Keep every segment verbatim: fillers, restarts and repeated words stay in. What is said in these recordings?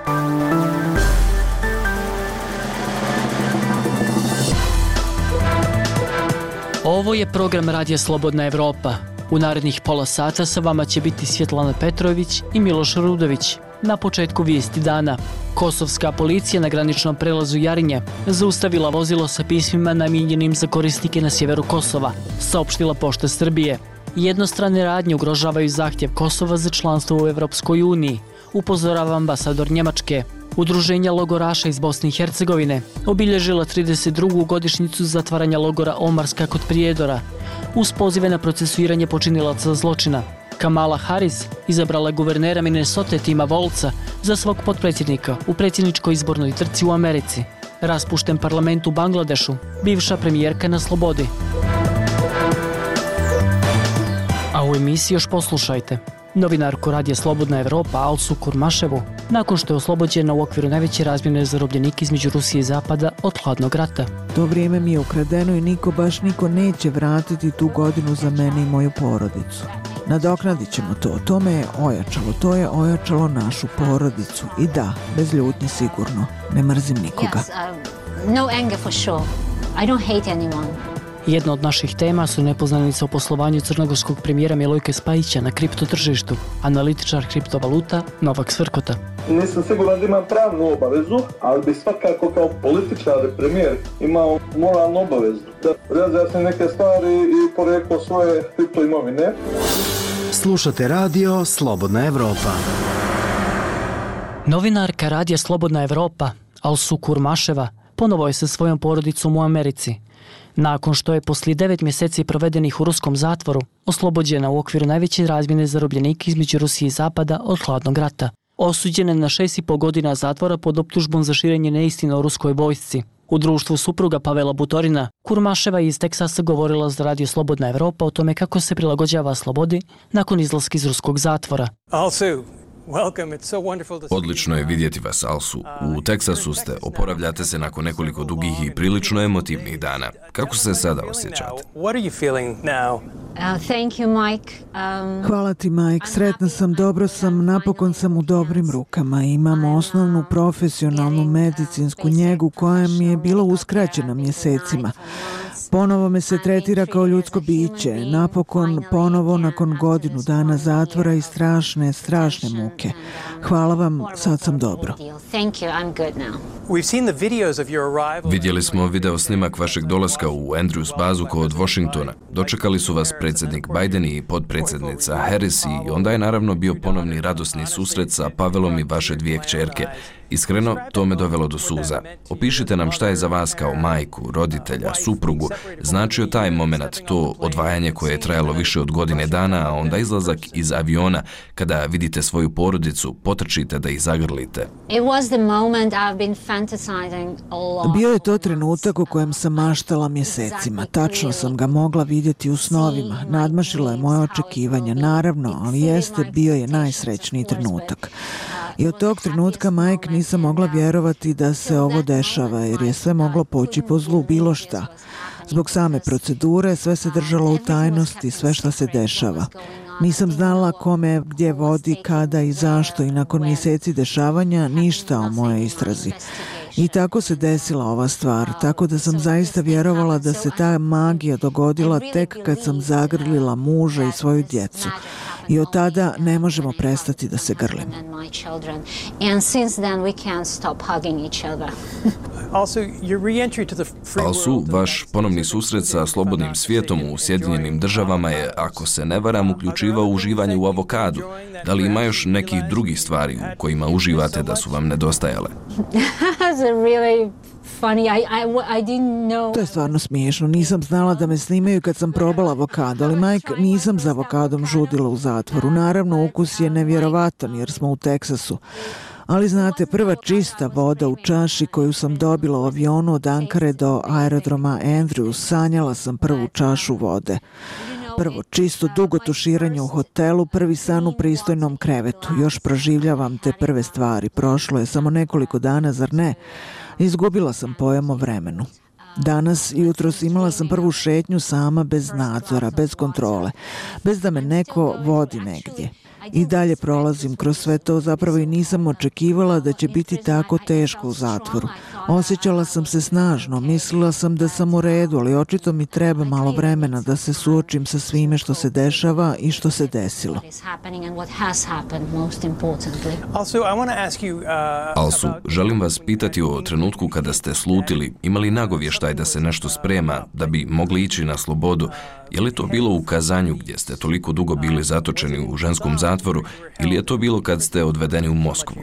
Ovo je program Radija Slobodna Evropa. U narednih pola sata sa vama će biti Svjetlana Petrović i Miloš Rudović. Na početku vijesti dana. Kosovska policija na graničnom prelazu Jarinje zaustavila vozilo sa pismima namijenjenim za korisnike na sjeveru Kosova, saopštila Pošta Srbije. Jednostrane radnje ugrožavaju zahtjev Kosova za članstvo u Evropskoj uniji, upozorava ambasador Njemačke. Udruženja logoraša iz Bosne i Hercegovine obilježila trideset drugu godišnjicu zatvaranja logora Omarska kod Prijedora uz pozive na procesuiranje počinilaca zločina. Kamala Harris izabrala guvernera Minnesota Tima Volca za svog potpredsjednika u predsjedničkoj izbornoj trci u Americi. Raspušten parlament u Bangladešu, bivša premijerka na slobodi. A u emisiji još poslušajte novinarku Radija Slobodna Evropa Alsu Kurmaševu, nakon što je oslobođena u okviru najveće razmjene zarobljenika između Rusije i Zapada od hladnog rata. To vrijeme mi je ukradeno i niko, baš niko neće vratiti tu godinu za mene i moju porodicu. Nadoknadit ćemo to, to me je ojačalo, to je ojačalo našu porodicu. I da, bez ljutnje sigurno, ne mrzim nikoga. Yes, um, no anger for sure. I don't hate anyone. Jedna od naših tema su nepoznanica o poslovanju crnogorskog premijera Milojke Spajića na kriptotržištu, analitičar kriptovaluta Novak Svrkota. Nisam siguran da imam pravnu obavezu, ali bi svakako kao političar i premijer imao moralnu obavezu da razjasnim neke stvari i poreklo svoje kripto imovine. Slušate radio Slobodna Evropa. Novinarka Radija Slobodna Evropa Alsu Kurmaševa ponovo je sa svojom porodicom u Americi. Nakon što je poslije devet mjeseci provedenih u ruskom zatvoru oslobođena u okviru najveće razmjene zarobljenika između Rusije i Zapada od hladnog rata. Osuđena je na šest i po godina zatvora pod optužbom za širenje neistina o ruskoj vojsci. U društvu supruga Pavela Butorina, Kurmaševa iz Teksasa govorila za Radio Slobodna Evropa o tome kako se prilagođava slobodi nakon izlaska iz ruskog zatvora. Odlično je vidjeti vas, Alsu. U Teksasu ste, oporavljate se nakon nekoliko dugih i prilično emotivnih dana. Kako se sada osjećate? Hvala ti, Mike. Sretna sam, dobro sam, napokon sam u dobrim rukama. Imam osnovnu profesionalnu medicinsku njegu koja mi je bila uskraćena mjesecima. Ponovo me se tretira kao ljudsko biće. Napokon, ponovo, nakon godinu dana zatvora i strašne, strašne muke. Hvala vam, sad sam dobro. Vidjeli smo video snimak vašeg dolaska u Andrews bazu kod Washingtona. Dočekali su vas predsjednik Biden i potpredsjednica Harris i onda je naravno bio ponovni radosni susret sa Pavelom i vaše dvije kćerke. Iskreno, to me dovelo do suza. Opišite nam šta je za vas kao majku, roditelja, suprugu značio taj moment, to odvajanje koje je trajalo više od godine dana, a onda izlazak iz aviona kada vidite svoju porodicu, potrčite da ih zagrlite. Bio je to trenutak o kojem sam maštala mjesecima. Tačno sam ga mogla vidjeti u snovima. Nadmašila je moje očekivanja, naravno, ali jeste, bio je najsrećniji trenutak. I od tog trenutka, Mike, nisam mogla vjerovati da se ovo dešava, jer je sve moglo poći po zlu, bilo šta. Zbog same procedure, sve se držalo u tajnosti, sve što se dešava. Nisam znala kome, gdje vodi, kada i zašto i nakon mjeseci dešavanja ništa o mojoj istrazi. I tako se desila ova stvar, tako da sam zaista vjerovala da se ta magija dogodila tek kad sam zagrlila muža i svoju djecu. I od tada ne možemo prestati da se grlimo. Alsu, vaš ponovni susret sa slobodnim svijetom u Sjedinjenim državama je, ako se ne varam, uključivao uživanje u avokadu. Da li ima još nekih drugih stvari u kojima uživate da su vam nedostajale? To je stvarno smiješno. Nisam znala da me snimaju kad sam probala avokado, ali Mike, nisam za avokadom žudila u zatvoru. Naravno, ukus je nevjerovatan jer smo u Teksasu. Ali znate, prva čista voda u čaši koju sam dobila u avionu od Ankare do aerodroma Andrews, sanjala sam prvu čašu vode. Prvo čisto dugo tuširanje u hotelu, prvi san u pristojnom krevetu. Još proživljavam te prve stvari. Prošlo je samo nekoliko dana, zar ne? Izgubila sam pojam o vremenu. Danas jutros imala sam prvu šetnju sama, bez nadzora, bez kontrole, bez da me neko vodi negdje. I dalje prolazim kroz sve to, zapravo i nisam očekivala da će biti tako teško u zatvoru. Osjećala sam se snažno, mislila sam da sam u redu, ali očito mi treba malo vremena da se suočim sa svime što se dešava i što se desilo. Alsu, želim vas pitati o trenutku kada ste slutili, imali nagovještaj da se nešto sprema, da bi mogli ići na slobodu. Je li to bilo u Kazanju gdje ste toliko dugo bili zatočeni u ženskom zatvoru ili je to bilo kad ste odvedeni u Moskvu?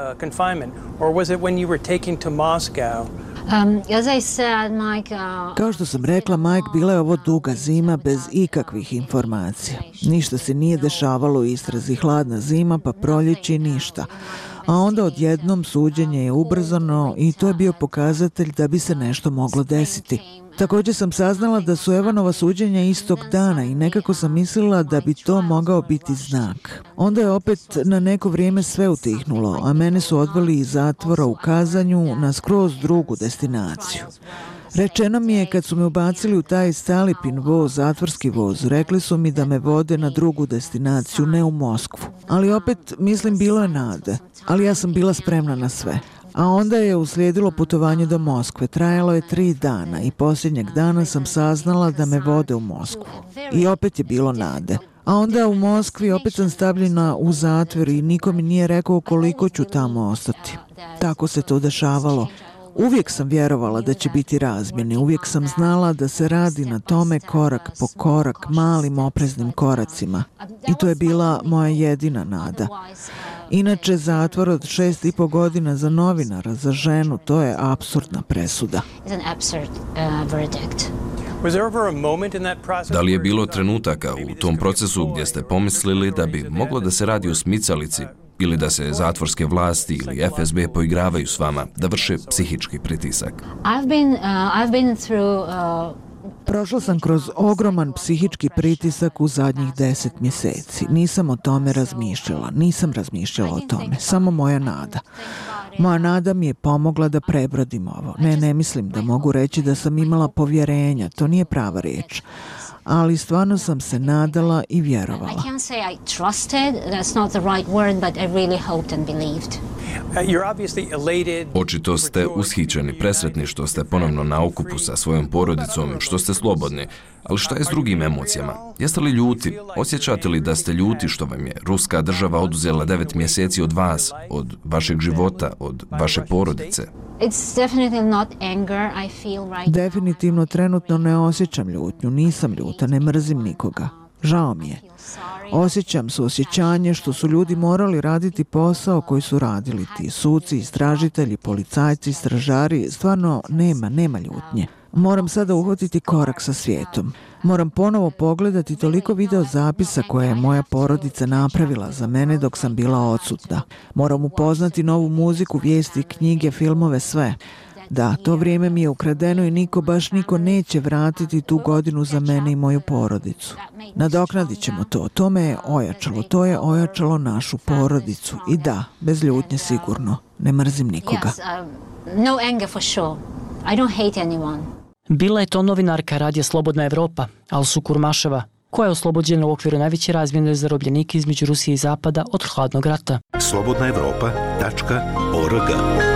Kao što sam rekla, Mike, bila je ovo duga zima bez ikakvih informacija. Ništa se nije dešavalo u istrazi, hladna zima, pa proljeće ništa. A onda odjednom suđenje je ubrzano i to je bio pokazatelj da bi se nešto moglo desiti. Također sam saznala da su Evanova suđenja istog dana i nekako sam mislila da bi to mogao biti znak. Onda je opet na neko vrijeme sve utihnulo, a mene su odveli iz zatvora u Kazanju na skroz drugu destinaciju. Rečeno mi je kad su me ubacili u taj Stalipin voz, zatvorski voz, rekli su mi da me vode na drugu destinaciju, ne u Moskvu. Ali opet, mislim, bilo je nade, ali ja sam bila spremna na sve. A onda je uslijedilo putovanje do Moskve. Trajalo je tri dana i posljednjeg dana sam saznala da me vode u Moskvu. I opet je bilo nade. A onda u Moskvi opet sam stavljena u zatvor i niko mi nije rekao koliko ću tamo ostati. Tako se to dešavalo. Uvijek sam vjerovala da će biti razmjene, uvijek sam znala da se radi na tome korak po korak, malim opreznim koracima. I to je bila moja jedina nada. Inače, zatvor od šest i po godina za novinara, za ženu, to je apsurdna presuda. Da li je bilo trenutaka u tom procesu gdje ste pomislili da bi moglo da se radi o smicalici ili da se zatvorske vlasti ili F S B poigravaju s vama, da vrše psihički pritisak? I've been, uh, I've been through, uh... Prošla sam kroz ogroman psihički pritisak u zadnjih deset mjeseci. Nisam o tome razmišljala, nisam razmišljala o tome, samo moja nada. Moja nada mi je pomogla da prebrodim ovo. Ne, ne mislim da mogu reći da sam imala povjerenja, to nije prava riječ. Ali stvarno sam se nadala i vjerovala. I can't say I trusted, that's not the right word, but I really hoped and believed. Očito ste ushićeni, presretni što ste ponovno na okupu sa svojom porodicom, što ste slobodni. Ali šta je s drugim emocijama? Jeste li ljuti? Osjećate li da ste ljuti što vam je ruska država oduzela devet mjeseci od vas, od vašeg života, od vaše porodice? Definitivno trenutno ne osjećam ljutnju, nisam ljuta, ne mrzim nikoga. Žao mi je. Osjećam suosjećanje što su ljudi morali raditi posao koji su radili ti suci, istražitelji, policajci, stražari. Stvarno nema, nema ljutnje. Moram sada uhvatiti korak sa svijetom. Moram ponovo pogledati toliko video zapisa koje je moja porodica napravila za mene dok sam bila odsutna. Moram upoznati novu muziku, vijesti, knjige, filmove, sve. Da, to vrijeme mi je ukradeno i niko, baš niko neće vratiti tu godinu za mene i moju porodicu. Nadoknadit ćemo to. To me je ojačalo. To je ojačalo našu porodicu. I da, bez ljutnje sigurno. Ne mrzim nikoga. No anger for sure. I don't hate anyone. Bila je to novinarka Radija Slobodna Evropa, Alsu Kurmaševa, koja je oslobođena u okviru najveće razmjene zarobljenika između Rusije i Zapada od hladnog rata. slobodna evropa tačka org.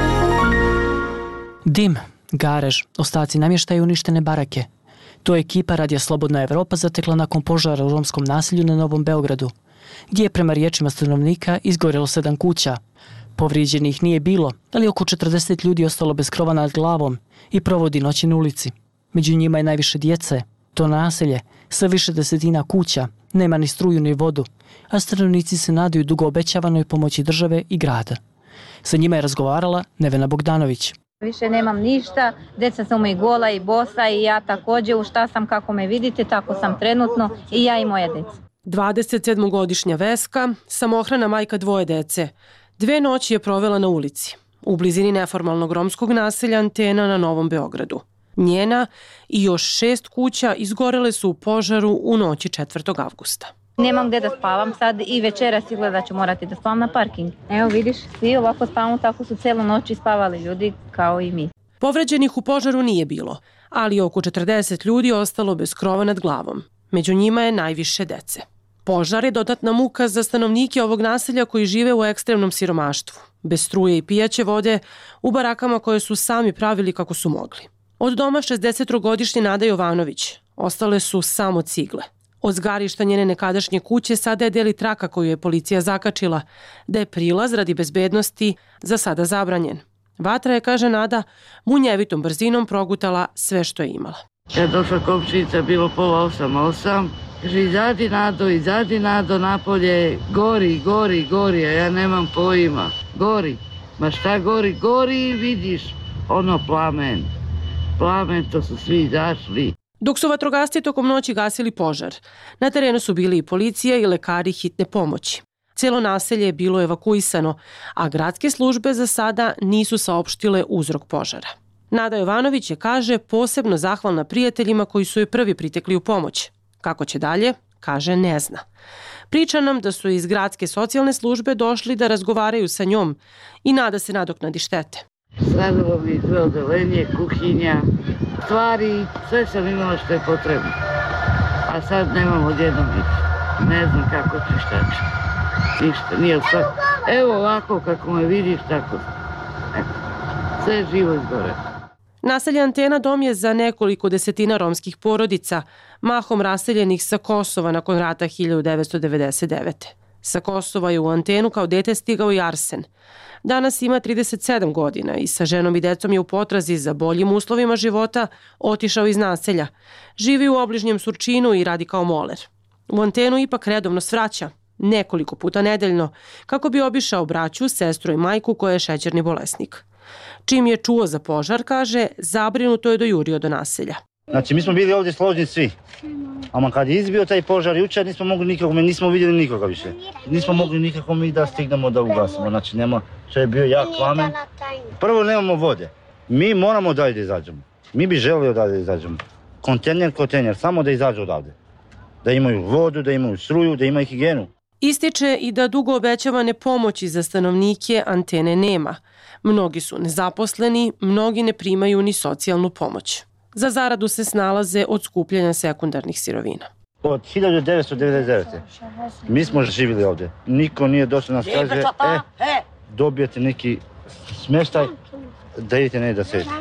Dim, garež, ostaci namještaja i uništene barake. To je ekipa Radija Slobodna Evropa zatekla nakon požara u romskom naselju na Novom Beogradu, gdje je prema riječima stanovnika izgorelo sedam kuća. Povrijeđenih nije bilo, ali oko četrdeset ljudi ostalo bez krova nad glavom i provodi noći na ulici. Među njima je najviše djece. To naselje, sve više desetina kuća, nema ni struju ni vodu, a stanovnici se nadaju dugo obećavanoj pomoći države i grada. Sa njima je razgovarala Nevena Bogdanović. Više nemam ništa, djeca su mi gola i bosa i ja također, u šta sam kako me vidite, tako sam trenutno i ja i moje djeca. dvadesetsedmogodišnja Veska, samohrana majka dvoje dece. Dve noći je provela na ulici, u blizini neformalnog romskog naselja Antena na Novom Beogradu. Njena i još šest kuća izgorele su u požaru u noći četvrtog avgusta. Nemam gdje da spavam sad i večeras izgleda da ću morati da spavam na parking. Evo vidiš, svi ovako spavamo, tako su cijelu noć spavali ljudi kao i mi. Povređenih u požaru nije bilo, ali oko četrdeset ljudi ostalo bez krova nad glavom. Među njima je najviše dece. Požar je dodatna muka za stanovnike ovog naselja koji žive u ekstremnom siromaštvu, bez struje i pijaće vode, u barakama koje su sami pravili kako su mogli. Od doma šezdesettrogodišnje Nada Jovanović ostale su samo cigle. Od zgarišta njene nekadašnje kuće sada je deli traka koju je policija zakačila, da je prilaz radi bezbednosti za sada zabranjen. Vatra je, kaže Nada, munjevitom brzinom progutala sve što je imala. Kad je došla komšinica, bilo pola osam, osam, kaže, izađi Nado, izađi Nado napolje, gori, gori, gori, a ja nemam pojma, gori. Ma šta gori, gori i vidiš, ono plamen, plamen, to su svi izašli. Dok su vatrogasci tokom noći gasili požar, na terenu su bili i policija i lekari hitne pomoći. Cijelo naselje je bilo evakuisano, a gradske službe za sada nisu saopštile uzrok požara. Nada Jovanović je, kaže, posebno zahvalna prijateljima koji su joj prvi pritekli u pomoć. Kako će dalje, kaže, ne zna. Priča nam da su iz gradske socijalne službe došli da razgovaraju sa njom i nada se nadoknadi štete. Sradilo mi dve odelenje, kuhinja, stvari, sve sam imala što je potrebno. A sad nemam odjednom ništa. Ne znam kako ću, šta ću. Ništa, nije sad. Evo ovako kako me vidiš, tako. Sve je živo izgore. Naselje Antena dom je za nekoliko desetina romskih porodica, mahom raseljenih sa Kosova nakon rata hiljadu devetsto devedeset devete. Sa Kosova je u Antenu kao dete stigao i Arsen. Danas ima trideset sedam godina i sa ženom i decom je u potrazi za boljim uslovima života otišao iz naselja. Živi u obližnjem Surčinu i radi kao moler. U Antenu ipak redovno svraća, nekoliko puta nedeljno, kako bi obišao braću, sestru i majku koja je šećerni bolesnik. Čim je čuo za požar, kaže, zabrinuto je dojurio do naselja. Znači, mi smo bili ovdje složni svi. Ama kad je izbio taj požar jučer, nismo mogli nikako, mi nismo vidjeli nikoga više. Nismo mogli nikako mi da stignemo da ugasimo. Znači, nema, što je bio jak plamen. Prvo nemamo vode. Mi moramo dalje da izađemo. Mi bi želeli odavde da izađemo. Kontejner, kontejner, samo da izađu odavde. Da imaju vodu, da imaju struju, da imaju higijenu. Ističe i da dugo obećavane pomoći za stanovnike Antene nema. Mnogi su nezaposleni, mnogi ne primaju ni socijalnu pomoć. Za zaradu se snalaze od skupljanja sekundarnih sirovina. Od hiljadu devetsto devedeset devete. mi smo živjeli ovdje. Niko nije došao nas kaže, e, dobijete neki smještaj, da idete ne da se.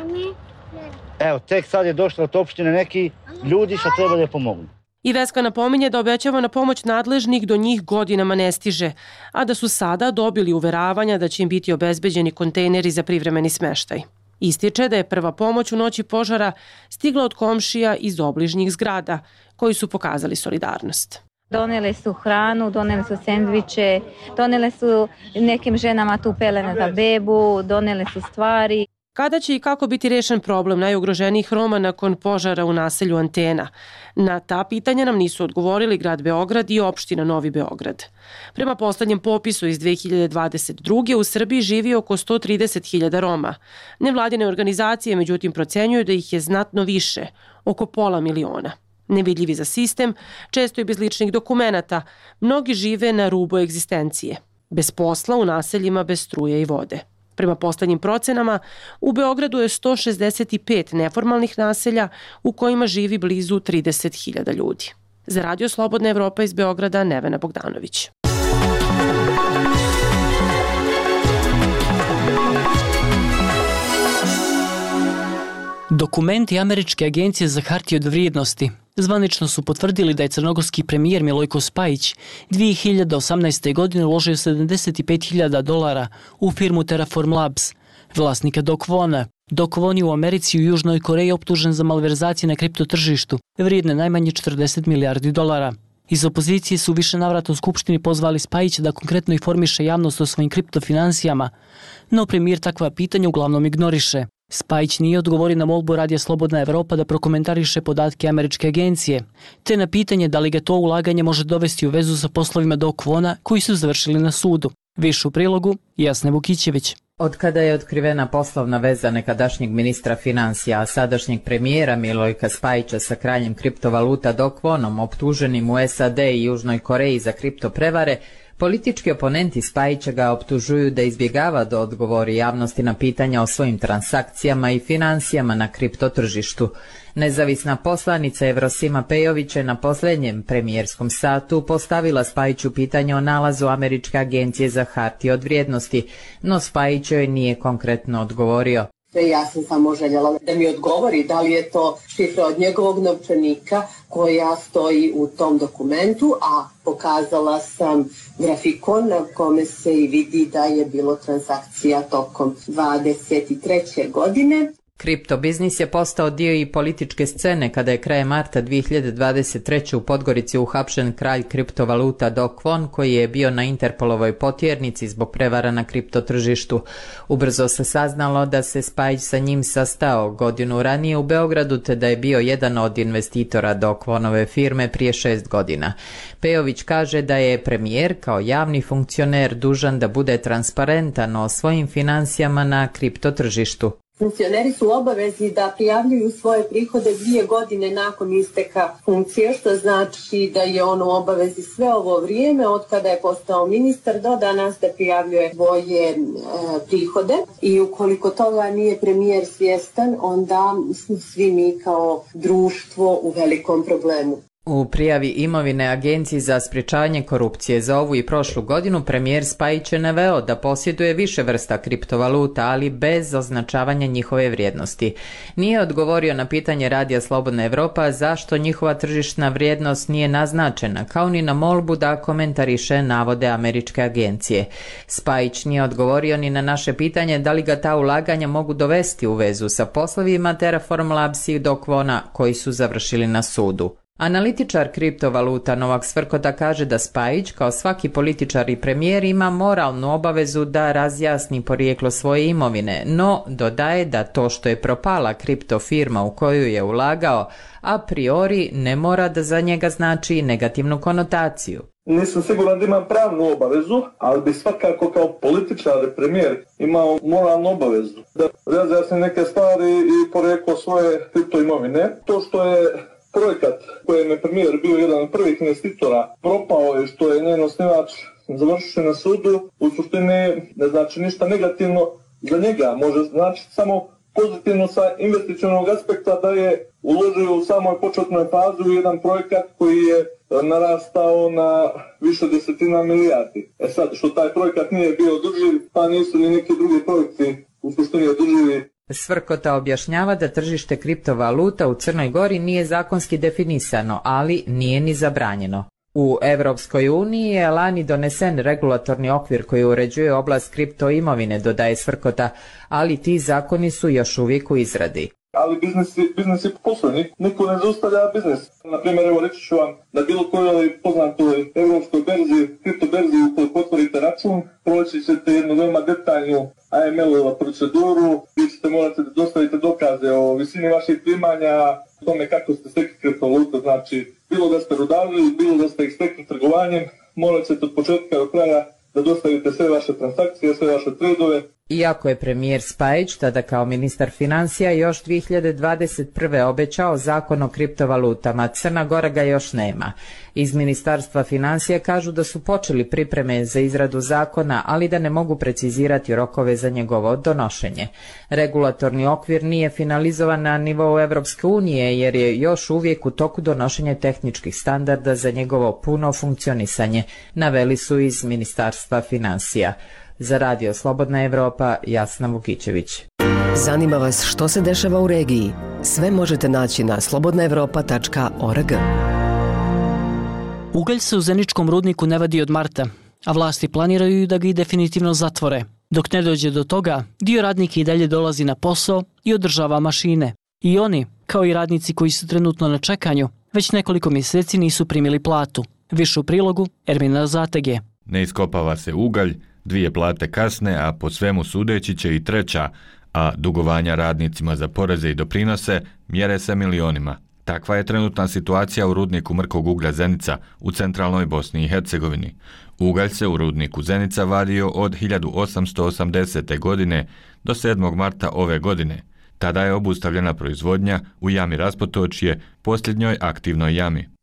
Evo, tek sad je došlo od opštine neki ljudi što treba da pomognu. I Veska napominje da obećavana pomoć nadležnih do njih godinama ne stiže, a da su sada dobili uveravanja da će im biti obezbeđeni kontejneri za privremeni smeštaj. Ističe da je prva pomoć u noći požara stigla od komšija iz obližnjih zgrada, koji su pokazali solidarnost. Donele su hranu, donele su sendviče, donele su nekim ženama tu pelene za bebu, donele su stvari. Kada će i kako biti rešen problem najugroženijih Roma nakon požara u naselju Antena? Na ta pitanja nam nisu odgovorili grad Beograd i opština Novi Beograd. Prema poslednjem popisu iz dve hiljade dvadeset druge. u Srbiji živi oko sto trideset hiljada Roma. Nevladine organizacije međutim procenjuju da ih je znatno više, oko pola miliona. Nevidljivi za sistem, često i bez ličnih dokumenata, mnogi žive na rubu egzistencije. Bez posla u naseljima bez struje i vode. Prema poslednjim procenama, u Beogradu je sto šezdeset pet neformalnih naselja u kojima živi blizu trideset hiljada ljudi. Za Radio Slobodna Evropa iz Beograda, Nevena Bogdanović. Dokumenti Američke agencije za hartije od vrijednosti zvanično su potvrdili da je crnogorski premijer Milojko Spajić dve hiljade osamnaeste. godine uložio sedamdeset pet hiljada dolara u firmu Terraform Labs, vlasnika Dokvona. Dokvon je u Americi i u Južnoj Koreji optužen za malverzacije na kriptotržištu, vrijedne najmanje četrdeset milijardi dolara. Iz opozicije su više navrata u Skupštini pozvali Spajića da konkretno informiše javnost o svojim kriptofinансijama, no premijer takva pitanja uglavnom ignoriše. Spajić nije odgovorio na molbu Radija Slobodna Evropa da prokomentariše podatke Američke agencije, te na pitanje da li ga to ulaganje može dovesti u vezu sa poslovima Dokvona koji su završili na sudu. Više u prilogu Jasne Vukićević. Od kada je otkrivena poslovna veza nekadašnjeg ministra financija, a sadašnjeg premijera Milojka Spajića sa kraljem kriptovaluta Dokvonom, optuženim u S A D i Južnoj Koreji za kriptoprevare, Politički oponenti Spajića ga optužuju da izbjegava da odgovori javnosti na pitanja o svojim transakcijama i financijama na kriptotržištu. Nezavisna poslanica Evrosima Pejović je na posljednjem premijerskom satu postavila Spajiću pitanje o nalazu Američke agencije za hartije od vrijednosti, no Spajić joj nije konkretno odgovorio. Ja sam samo željela da mi odgovori da li je to šifra od njegovog novčanika koja stoji u tom dokumentu, a pokazala sam grafikon na kome se i vidi da je bilo transakcija tokom dvadeset treće godine. Kriptobiznis je postao dio i političke scene kada je krajem marta dvije hiljade dvadeset treće u Podgorici uhapšen kralj kriptovaluta Do Kwon koji je bio na Interpolovoj potjernici zbog prevara na kriptotržištu. Ubrzo se saznalo da se Spajić sa njim sastao godinu ranije u Beogradu te da je bio jedan od investitora Do Kwonove firme prije šest godina. Pejović kaže da je premijer kao javni funkcioner dužan da bude transparentan o svojim financijama na kriptotržištu. Funkcioneri su u obavezi da prijavljuju svoje prihode dvije godine nakon isteka funkcije, što znači da je on u obavezi sve ovo vrijeme, od kada je postao ministar do danas, da prijavljuje svoje e, prihode. I ukoliko toga nije premijer svjestan, onda smo svi mi kao društvo u velikom problemu. U prijavi imovine Agenciji za sprječavanje korupcije za ovu i prošlu godinu premijer Spajić je naveo da posjeduje više vrsta kriptovaluta, ali bez označavanja njihove vrijednosti. Nije odgovorio na pitanje Radija Slobodna Evropa zašto njihova tržišna vrijednost nije naznačena, kao ni na molbu da komentariše navode Američke agencije. Spajić nije odgovorio ni na naše pitanje da li ga ta ulaganja mogu dovesti u vezu sa poslovima Terraform Labs i Do Kwona koji su završili na sudu. Analitičar kriptovaluta Novak Svrkota kaže da Spajić, kao svaki političar i premijer, ima moralnu obavezu da razjasni porijeklo svoje imovine, no dodaje da to što je propala kriptofirma u koju je ulagao, a priori ne mora da za njega znači negativnu konotaciju. Nisam siguran da imam pravnu obavezu, ali bi svakako kao političar i premijer imao moralnu obavezu da razjasni neke stvari i porijeklo svoje kripto imovine. To što je projekat kojem je premijer bio jedan od prvih investitora propao je što je njen osnivač završio na sudu, u suštini ne znači ništa negativno za njega, može znači samo pozitivno sa investicionog aspekta da je uložio u samoj početnoj fazi u jedan projekat koji je narastao na više desetina milijardi. E sad, što taj projekat nije bio održiv, pa nisu ni neki drugi projekti u suštini održivi. Svrkota objašnjava da tržište kriptovaluta u Crnoj Gori nije zakonski definisano, ali nije ni zabranjeno. U Evropskoj uniji je lani donesen regulatorni okvir koji uređuje oblast kriptoimovine, dodaje Svrkota, ali ti zakoni su još uvijek u izradi. Ali biznis je, biznis je poslovni, niko ne zaustavlja biznis. Naprimjer, evo reći ću vam, na bilo kojoj poznatoj evropskoj berzi, kripto berzi, ukoliko otvorite račun, proći ćete jednu veoma detaljnu A M L proceduru, vi ćete morati da dostavite dokaze o visini vaših primanja, o tome kako ste stekli kriptovalutu, znači bilo da ste rudarili, bilo da ste ih stekli trgovanjem, morat ćete od početka do kraja da dostavite sve vaše transakcije, sve vaše tradove. Iako je premijer Spajić, tada kao ministar financija, još dvije hiljade dvadeset prve obećao zakon o kriptovalutama, Crna Gora ga još nema. Iz Ministarstva financija kažu da su počeli pripreme za izradu zakona, ali da ne mogu precizirati rokove za njegovo donošenje. Regulatorni okvir nije finalizovan na nivou Evropske unije, jer je još uvijek u toku donošenja tehničkih standarda za njegovo puno funkcionisanje, naveli su iz Ministarstva financija. Za Radio Slobodna Evropa, Jasna Vukićević. Zanima vas što se dešava u regiji? Sve možete naći na slobodna evropa tačka org. Ugalj se u Zeničkom rudniku ne vadi od marta, a vlasti planiraju da ga i definitivno zatvore. Dok ne dođe do toga, dio radnika i dalje dolazi na posao i održava mašine. I oni, kao i radnici koji su trenutno na čekanju, već nekoliko mjeseci nisu primili platu. Više u prilogu Ermina Zatege. Ne iskopava se ugalj, dvije plate kasne, a po svemu sudeći će i treća, a dugovanja radnicima za poreze i doprinose mjere se milionima. Takva je trenutna situacija u rudniku mrkog uglja Zenica u centralnoj Bosni i Hercegovini. Ugalj se u rudniku Zenica vadio od hiljadu osamsto osamdesete. godine do sedmog marta ove godine. Tada je obustavljena proizvodnja u jami Raspotočje, posljednjoj aktivnoj jami.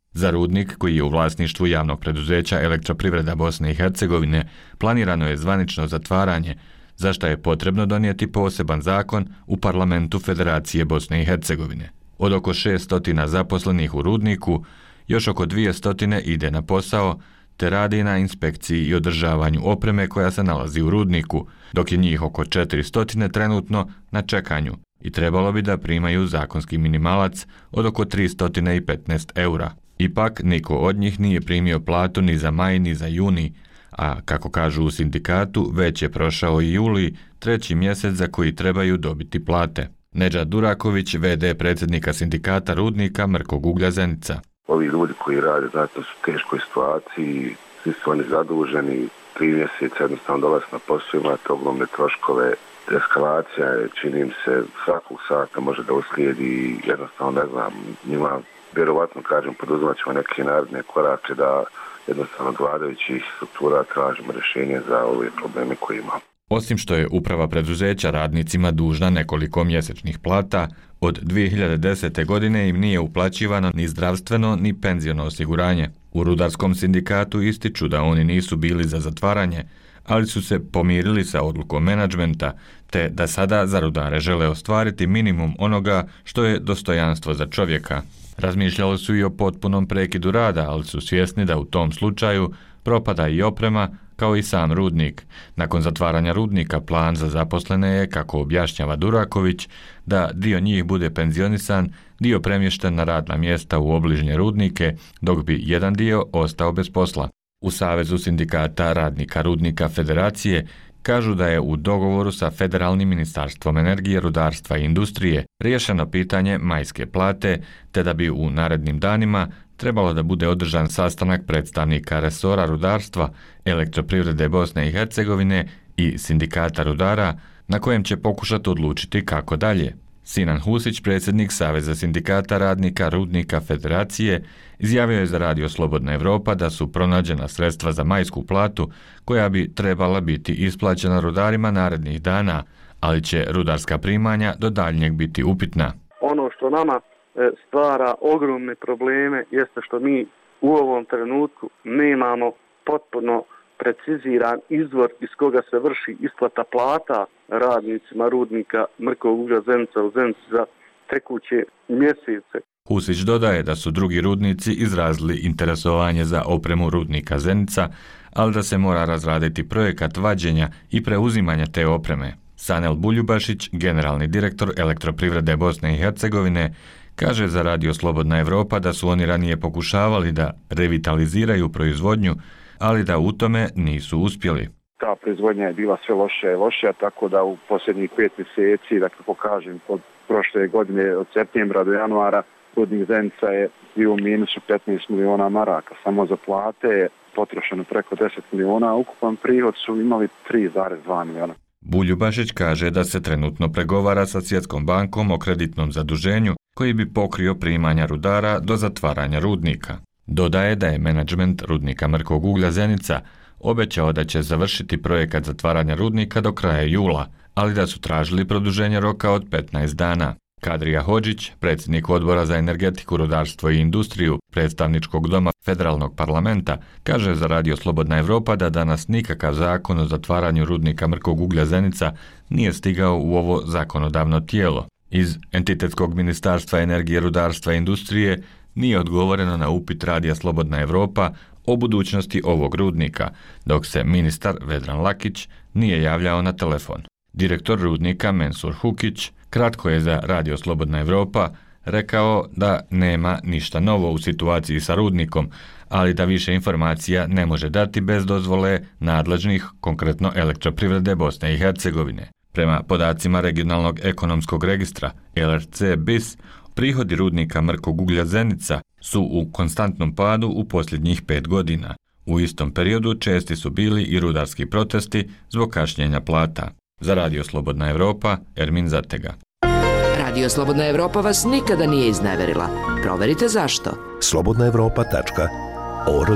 Za rudnik, koji je u vlasništvu javnog preduzeća Elektroprivreda Bosne i Hercegovine, planirano je zvanično zatvaranje, za što je potrebno donijeti poseban zakon u parlamentu Federacije Bosne i Hercegovine. Od oko šesto zaposlenih u rudniku, još oko dvjesto ide na posao, te radi na inspekciji i održavanju opreme koja se nalazi u rudniku, dok je njih oko četiristo trenutno na čekanju i trebalo bi da primaju zakonski minimalac od oko tristo petnaest eura. Ipak, niko od njih nije primio platu ni za maj ni za juni, a kako kažu u sindikatu, već je prošao i juli, treći mjesec za koji trebaju dobiti plate. Nedžad Duraković, ve de predsjednika sindikata rudnika Mrkog uglja Zenica. Ovi ljudi koji rade, znate, su u teškoj situaciji, svi su oni zaduženi, tri mjeseca jednostavno dolaze na posao, imate ogromne troškove, eskalacija je, čini im se, svakog sata može da uslijedi i jednostavno, ne znam, njima, vjerovatno kažem, poduzimat ćemo neke naredne korake da jednostavno od vladajućih struktura tražimo rješenje za ove probleme koje imamo. Osim što je uprava preduzeća radnicima dužna nekoliko mjesečnih plata, od dvije hiljade desete. godine im nije uplaćivano ni zdravstveno ni penziono osiguranje. U rudarskom sindikatu ističu da oni nisu bili za zatvaranje, ali su se pomirili sa odlukom menadžmenta, te da sada za rudare žele ostvariti minimum onoga što je dostojanstvo za čovjeka. Razmišljali su i o potpunom prekidu rada, ali su svjesni da u tom slučaju propada i oprema, kao i sam rudnik. Nakon zatvaranja rudnika plan za zaposlene je, kako objašnjava Duraković, da dio njih bude penzionisan, dio premješten na radna mjesta u obližnje rudnike, dok bi jedan dio ostao bez posla. U Savezu sindikata radnika rudnika Federacije kažu da je u dogovoru sa Federalnim ministarstvom energije, rudarstva i industrije riješeno pitanje majske plate, te da bi u narednim danima trebalo da bude održan sastanak predstavnika resora rudarstva, Elektroprivrede Bosne i Hercegovine i sindikata rudara, na kojem će pokušati odlučiti kako dalje. Sinan Husić, predsjednik Saveza sindikata radnika rudnika Federacije, izjavio je za Radio Slobodna Evropa da su pronađena sredstva za majsku platu koja bi trebala biti isplaćena rudarima narednih dana, ali će rudarska primanja do daljnjeg biti upitna. Ono što nama stvara ogromne probleme jeste što mi u ovom trenutku nemamo potpuno preciziran izvor iz koga se vrši isplata plata radnicima rudnika Mrkog uglja Zenica u Zenici za tekuće mjesece. Husić dodaje da su drugi rudnici izrazili interesovanje za opremu rudnika Zenica, ali da se mora razraditi projekat vađenja i preuzimanja te opreme. Sanel Buljubašić, generalni direktor Elektroprivrede Bosne i Hercegovine, kaže za Radio Slobodna Evropa da su oni ranije pokušavali da revitaliziraju proizvodnju, ali da u tome nisu uspjeli. Ta proizvodnja je bila sve lošija i lošija, tako da u posljednjih pet mjeseci, da kako kažem, od prošle godine, od septembra do januara, rudnik Zenica je bio u minusu petnaest miliona maraka. Samo za plate je potrošeno preko deset miliona, a ukupan prihod su imali tri zarez dva miliona. Buljubašić kaže da se trenutno pregovara sa Svjetskom bankom o kreditnom zaduženju koji bi pokrio primanja rudara do zatvaranja rudnika. Dodaje da je menadžment rudnika Mrkog uglja Zenica obećao da će završiti projekat zatvaranja rudnika do kraja jula, ali da su tražili produženje roka od petnaest dana. Kadrija Hodžić, predsjednik odbora za energetiku, rudarstvo i industriju predstavničkog doma Federalnog parlamenta, kaže za Radio Slobodna Evropa da danas nikakav zakon o zatvaranju rudnika Mrkog uglja Zenica nije stigao u ovo zakonodavno tijelo. Iz Entitetskog ministarstva energije, rudarstva i industrije nije odgovoreno na upit Radija Slobodna Evropa o budućnosti ovog rudnika, dok se ministar Vedran Lakić nije javljao na telefon. Direktor rudnika Mensur Hukić kratko je za Radio Slobodna Evropa rekao da nema ništa novo u situaciji sa rudnikom, ali da više informacija ne može dati bez dozvole nadležnih, konkretno Elektroprivrede Bosne i Hercegovine. Prema podacima regionalnog ekonomskog registra L R C B I S, prihodi rudnika Mrkog uglja Zenica su u konstantnom padu u posljednjih pet godina. U istom periodu česti su bili i rudarski protesti zbog kašnjenja plata. Za Radio Slobodna Evropa, Ermin Zatega. Radio Slobodna Evropa vas nikada nije izneverila. Proverite zašto. slobodna evropa tačka org.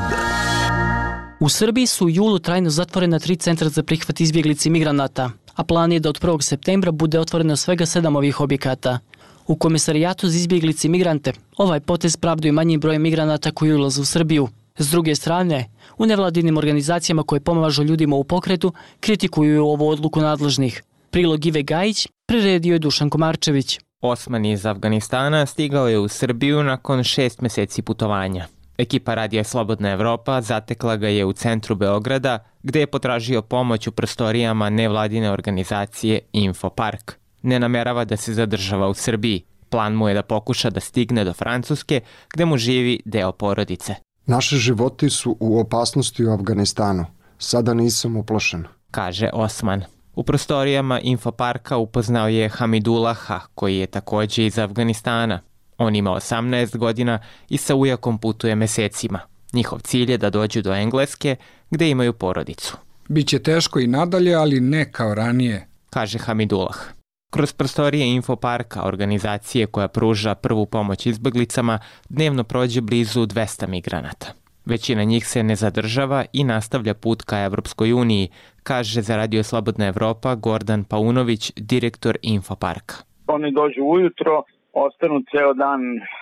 U Srbiji su u julu trajno zatvorena tri centra za prihvat izbjeglica i migranata, a plan je da od prvog septembra bude otvoreno svega sedam ovih objekata. U Komisarijatu za izbjeglice i migrante ovaj potez pravdaju manjim brojem migranata koji ulaze u Srbiju. S druge strane, u nevladinim organizacijama koje pomažu ljudima u pokretu kritikuju ovu odluku nadležnih. Prilog Ive Gajić priredio je Dušan Komarčević. Osman iz Afganistana stigao je u Srbiju nakon šest meseci putovanja. Ekipa Radija Slobodna Evropa zatekla ga je u centru Beograda, gde je potražio pomoć u prostorijama nevladine organizacije Infopark. Ne namerava da se zadržava u Srbiji. Plan mu je da pokuša da stigne do Francuske, gde mu živi deo porodice. Naši životi su u opasnosti u Afganistanu. Sada nisam uplašen, kaže Osman. U prostorijama Infoparka upoznao je Hamidulaha, koji je takođe iz Afganistana. On ima osamnaest godina i sa ujakom putuje mesecima. Njihov cilj je da dođu do Engleske, gde imaju porodicu. Biće teško i nadalje, ali ne kao ranije, kaže Hamidulah. Kroz prostorije Infoparka, organizacije koja pruža prvu pomoć izbeglicama, dnevno prođe blizu dvesta migranata. Većina njih se ne zadržava i nastavlja put ka Evropskoj uniji, kaže za Radio Slobodna Evropa Gordan Paunović, direktor Infoparka. Oni dođu ujutro, ostanu ceo dan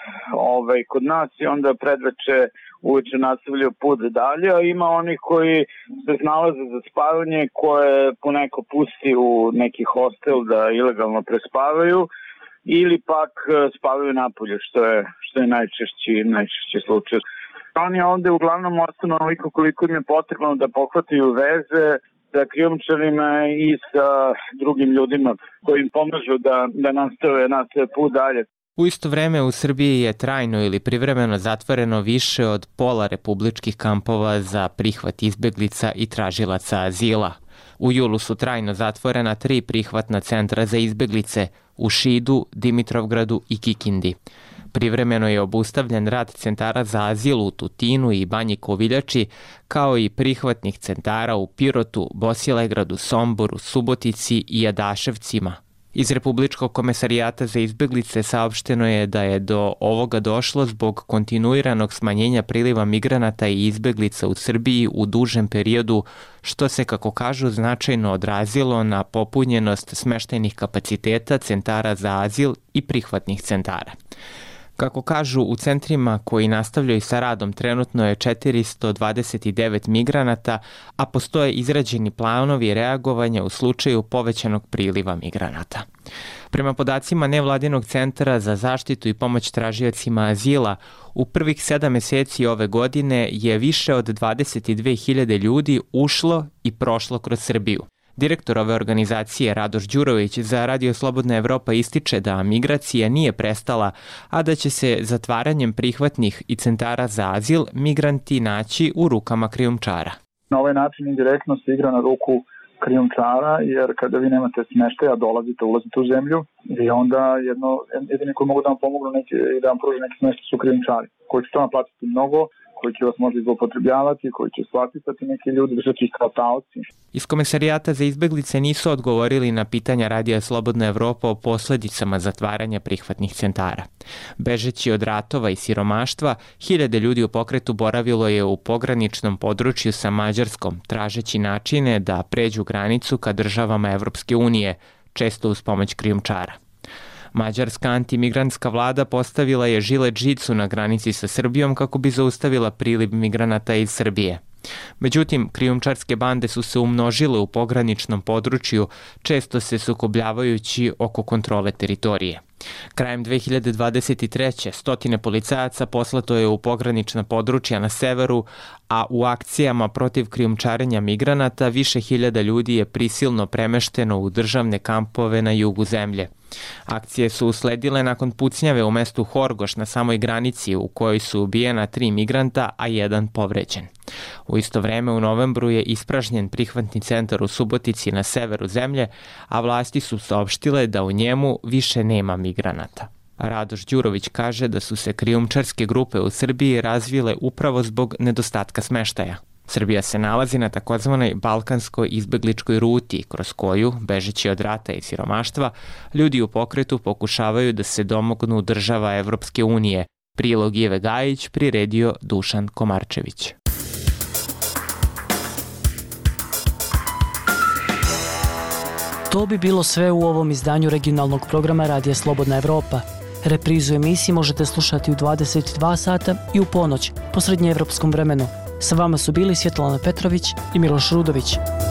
ovaj, kod nas i onda predveče uveče nastavljaju put dalje, a ima onih koji se nalaze za spavanje, koje poneko pusti u neki hostel da ilegalno prespavaju ili pak spavaju napolje, što je, što je najčešći, najčešći slučaj. Oni ovde uglavnom ostanu onoliko koliko im je potrebno da pohvataju veze sa krijumčarima i sa drugim ljudima koji im pomažu da, da nastave, nastave put dalje. U isto vreme u Srbiji je trajno ili privremeno zatvoreno više od pola republičkih kampova za prihvat izbeglica i tražilaca azila. U julu su trajno zatvorena tri prihvatna centra za izbeglice u Šidu, Dimitrovgradu i Kikindi. Privremeno je obustavljen rad centara za azil u Tutinu i Banji Koviljači, kao i prihvatnih centara u Pirotu, Bosilegradu, Somboru, Subotici i Adaševcima. Iz Republičkog komesarijata za izbeglice saopšteno je da je do ovoga došlo zbog kontinuiranog smanjenja priliva migranata i izbeglica u Srbiji u dužem periodu, što se, kako kažu, značajno odrazilo na popunjenost smeštajnih kapaciteta centara za azil i prihvatnih centara. Kako kažu, u centrima koji nastavljaju sa radom trenutno je četiristo dvadeset devet migranata, a postoje izrađeni planovi reagovanja u slučaju povećanog priliva migranata. Prema podacima Nevladinog centra za zaštitu i pomoć tražiocima azila, u prvih sedam meseci ove godine je više od dvadeset dve hiljade ljudi ušlo i prošlo kroz Srbiju. Direktor ove organizacije Radoš Đurović za Radio Slobodna Evropa ističe da migracija nije prestala, a da će se zatvaranjem prihvatnih i centara za azil migranti naći u rukama krijumčara. Na ovaj način indirektno se igra na ruku krijumčara, jer kada vi nemate smeštaja, dolazite, ulazite u zemlju i onda jedno, jedini koji mogu da vam pomognu neki, i da vam pruže neki smeštaj su krijumčari, koji će to naplatiti mnogo, koji će vas možda zloupotrebljavati, koji će shvatiti neki ljudi, držati ih kao taoci. Iz Komesarijata za izbeglice nisu odgovorili na pitanja Radija Slobodna Evropa o posledicama zatvaranja prihvatnih centara. Bežeći od ratova i siromaštva, hiljade ljudi u pokretu boravilo je u pograničnom području sa Mađarskom, tražeći načine da pređu granicu ka državama Evropske unije, često uz pomoć krijumčara. Mađarska antimigrantska vlada postavila je žilet žicu na granici sa Srbijom kako bi zaustavila priliv migranata iz Srbije. Međutim, krijumčarske bande su se umnožile u pograničnom području, često se sukobljavajući oko kontrole teritorije. Krajem dve hiljade dvadeset treće stotine policajaca poslato je u pogranična područja na severu, a u akcijama protiv krijumčarenja migranata više hiljada ljudi je prisilno premešteno u državne kampove na jugu zemlje. Akcije su usledile nakon pucnjave u mestu Horgoš na samoj granici u kojoj su ubijena tri migranta, a jedan povređen. U isto vreme u novembru je ispražnjen prihvatni centar u Subotici na severu zemlje, a vlasti su saopštile da u njemu više nema migranata. Radoš Đurović kaže da su se krijumčarske grupe u Srbiji razvile upravo zbog nedostatka smeštaja. Srbija se nalazi na takozvanoj balkanskoj izbegličkoj ruti, kroz koju, bežeći od rata i siromaštva, ljudi u pokretu pokušavaju da se domognu država Evropske unije. Prilog Ive Gajić priredio Dušan Komarčević. To bi bilo sve u ovom izdanju regionalnog programa Radija Slobodna Evropa. Reprizu emisije možete slušati u dvadeset dva sata i u ponoć po srednjeevropskom vremenu. Sa vama su bili Svjetlana Petrović i Miloš Rudović.